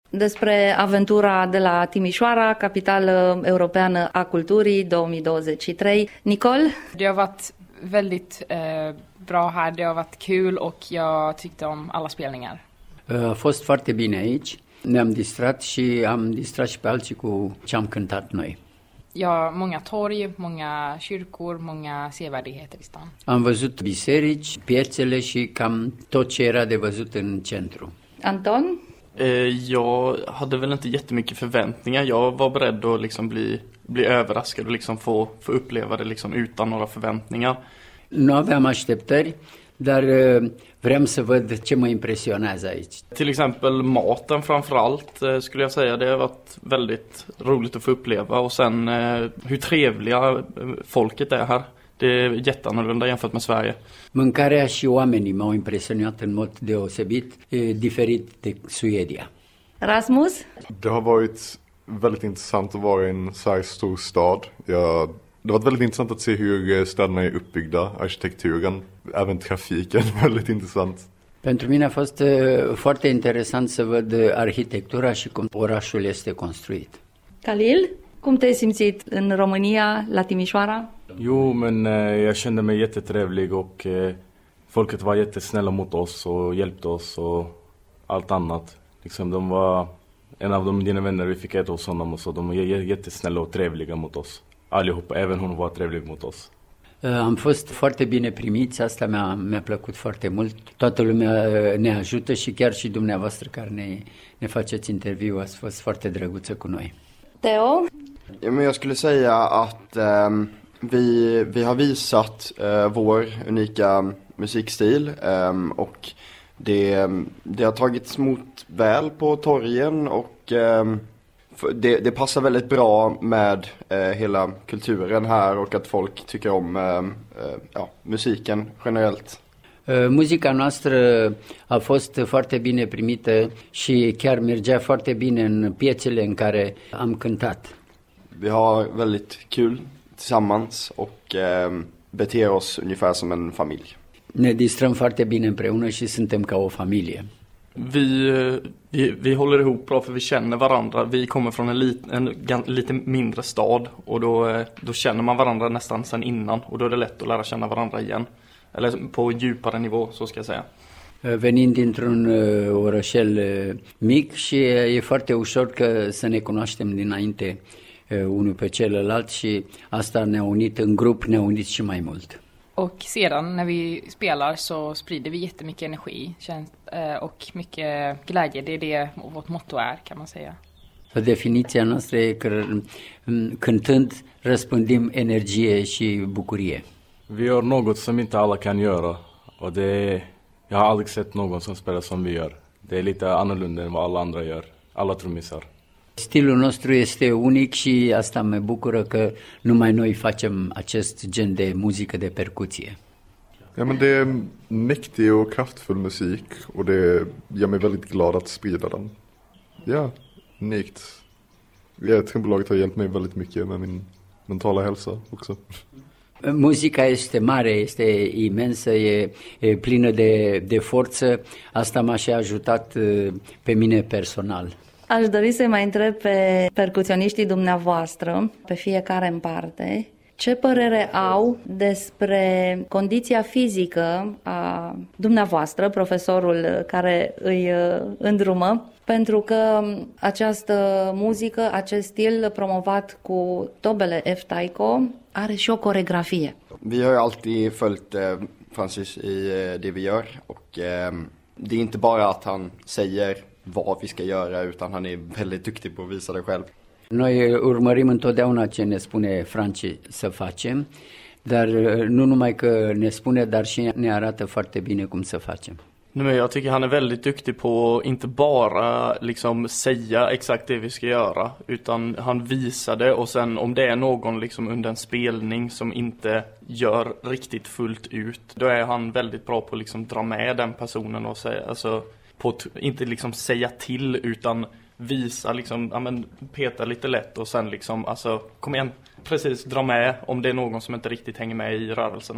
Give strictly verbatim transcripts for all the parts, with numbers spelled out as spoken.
despre aventura de la Timișoara, capitală europeană a culturii două mii douăzeci și trei. Nicole? Det har varit väldigt eh, bra här, det har varit kul och jag tyckte om alla spelningar. A fost foarte bine aici, ne-am distrat și am distrat și pe alții cu ce am cântat noi. Ja, många torg, många kyrkor, många sevärdigheter i stan. Am văzut biserici, piețele și cam tot ce era de văzut în centru. Anton? Jag hade väl inte jättemycket förväntningar. Jag var beredd att liksom bli, bli överraskad och liksom få, få uppleva det liksom utan några förväntningar. Nu aveam așteptări, dar vreau să văd ce mă impresionează aici. Till exempel maten framförallt skulle jag säga. Det har varit väldigt roligt att få uppleva. Och sen hur trevliga folket är här. Det är jätteannorlunda jämfört med Sverige. Mâncarea și oamenii m-au impresionat în mod deosebit, diferit de Suedia. Rasmus? Det har varit väldigt intressant att vara i en så här stor stad. Jag, det har varit väldigt intressant att se hur städerna är uppbyggda, arkitekturen, även trafiken, väldigt intressant. Pentru mine a fost foarte interesant să văd arhitectura și cum orașul este construit. Khalil? Cum te-ai simțit în România, la Timișoara? Jo, men eh, jag kände mig jättetrevlig och eh, folket var jättesnälla mot oss och hjälpte oss och allt annat. Liksom, de var en av de dina vänner, vi fick äta hos honom och så. De var jättesnälla och trevliga mot oss. Allihopa, även hon var trevlig mot oss. Am fost foarte bine primiți, asta mi-a, mi-a plăcut foarte mult. Toată lumea ne ajută și chiar și dumneavoastră care ne, ne faceți interviu ați fost foarte drăguță cu noi. Theo? Ja, men jag skulle säga att eh, vi, vi har visat eh, vår unika musikstil eh, och det, det har tagits emot väl på torgen och eh, det, det passar väldigt bra med eh, hela kulturen här och att folk tycker om eh, ja, musiken generellt. Muzica noastră a fost foarte bine primită și chiar mergea foarte bine în piețele în care am cântat. Vi har väldigt kul tillsammans och eh, beter oss ungefär som en familj. Ne distrăm foarte bine împreună și suntem ca o familie. Vi, vi, vi håller ihop bra för vi känner varandra. Vi kommer från en, lit, en lite mindre stad och då, då känner man varandra nästan sedan innan och då är det lätt att lära känna varandra igen. Eller på djupare nivå, så ska jag säga. Venind dintr-un uh, orășel uh, mic și e foarte ușor că să ne cunoaștem dinainte uh, unul pe celălalt și asta ne-a unit în grup, ne-a unit și mai mult. Och sedan när vi spelar så sprider vi jättemycket energi och mycket glädje. Det är det vårt motto är, kan man säga. Definiția noastră e că cântând răspândim energie și bucurie. Vi gör något som inte alla kan göra och det är, jag har aldrig sett någon som spelar som vi gör. Det är lite annorlunda än vad alla andra gör, alla trummisar. Stilul nostru este unic și asta mă bucură că numai noi facem acest gen de muzică de percuție. Ja, men det är mäktig och kraftfull musik och det gör mig väldigt glad att sprida den. Ja, unikt. Ja, trumbolaget har hjälpt mig väldigt mycket med min mentala hälsa också. Muzica este mare, este imensă, e, e plină de, de forță. Asta m-a și ajutat pe mine personal. Aș dori să-i mai întreb pe percuționiștii dumneavoastră, pe fiecare în parte, ce părere au despre condiția fizică a dumneavoastră, profesorul care îi îndrumă, pentru că această muzică, acest stil promovat cu tobele F. Taiko are și o coregrafie. Vi har ju alltid följt eh, Francis i eh, det vi gör och eh, det är inte bara att han säger vad vi ska göra utan han är väldigt duktig på att visa det själv. Noi urmărim întotdeauna ce ne spune Franci să facem, dar nu numai că ne spune, dar și ne arată foarte bine cum să facem. Men jag tycker han är väldigt duktig på att inte bara liksom säga exakt det vi ska göra, utan han visar det och sen om det är någon liksom under en spelning som inte gör riktigt fullt ut, då är han väldigt bra på att liksom dra med den personen och säga, alltså på att inte liksom säga till utan visa liksom, ja men peta lite lätt och sen liksom, alltså kom igen, precis dra med om det är någon som inte riktigt hänger med i rörelserna.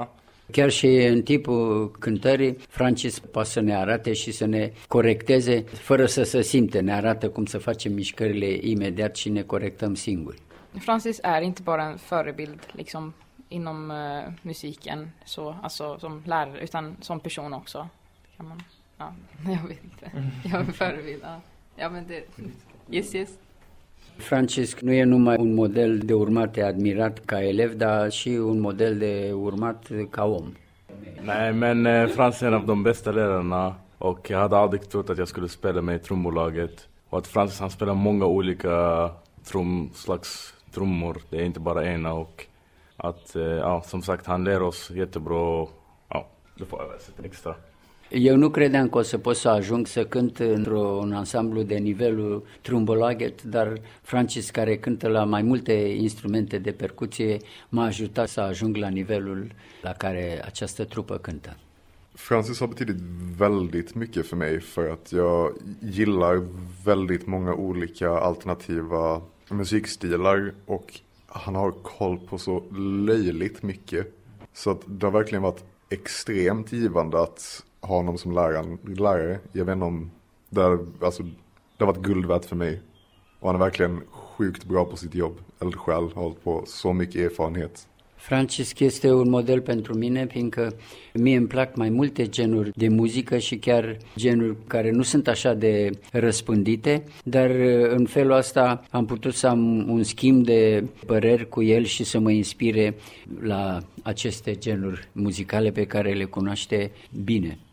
Chiar și în timpul cântării, Francis poate să ne arate și să ne corecteze fără să se simte. Ne arată cum să facem mișcările imediat și ne corectăm singuri. Francis är inte bara en förebild liksom inom uh, musiken så alltså som lärare utan som person också. Kan man ja, jag vet inte. Jag är en förebild. Ja. Ja men det yes yes. Francis nu e numai un model de urmat, de admirat ca elev, dar și un model de urmat ca om. Nej, men eh, Frans är en av de bästa lärarna och jag hade aldrig trott att jag skulle spela med i trumbolaget. Och att Francis han spelar många olika trum, slags trummor, det är inte bara ena och att, eh, ja, som sagt, han lär oss jättebra, ja, det får jag väl sätta extra. Eu nu credeam că o să pot să ajung să cânt într-un ansamblu de nivelul trumbolaget, dar Francis, care cântă la mai multe instrumente de percuție, m-a ajutat să ajung la nivelul la care această trupă cântă. Francis har betydit väldigt mycket för mig för att jag gillar väldigt många olika alternativa musikstilar och han har koll på så löjligt mycket. Så att det har verkligen varit extremt givande att ha honom som lärare. lärare. Jag vet inte om det har, alltså, det har varit guld värt för mig. Och han är verkligen sjukt bra på sitt jobb. Eldsjäl, har hållit på så mycket erfarenhet. Francis este un model pentru mine, fiindcă mie îmi plac mai multe genuri de muzică și chiar genuri care nu sunt așa de răspândite, dar în felul ăsta am putut să am un schimb de păreri cu el și să mă inspire la aceste genuri muzicale pe care le cunoaște bine.